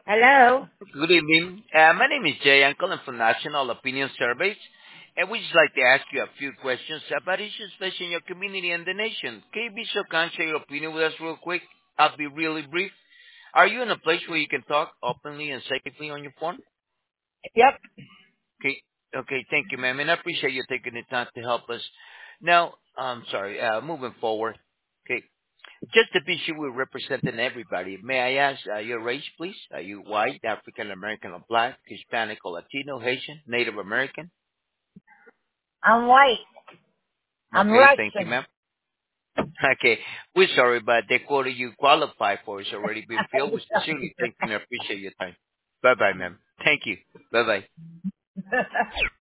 Hello? Good evening. My name is Jay. I'm calling from National Opinion Surveys, and we'd just like to ask you a few questions about issues facing your community and the nation. Can you be so kind, share your opinion with us real quick? I'll be really brief. Are you in a place where you can talk openly and safely on your phone? Yep. Okay. Okay, thank you, ma'am, and I appreciate you taking the time to help us. Now, I'm sorry, moving forward. Okay, just to be sure we're representing everybody, may I ask your race, please? Are you white, African American, or black, Hispanic, or Latino, Haitian, Native American? I'm white. I'm Okay, thank you, Russian. ma'am. Okay, we're sorry, but the quota you qualify for has already been filled. We sincerely thank you and appreciate your time. Bye-bye, ma'am. Thank you. Bye-bye.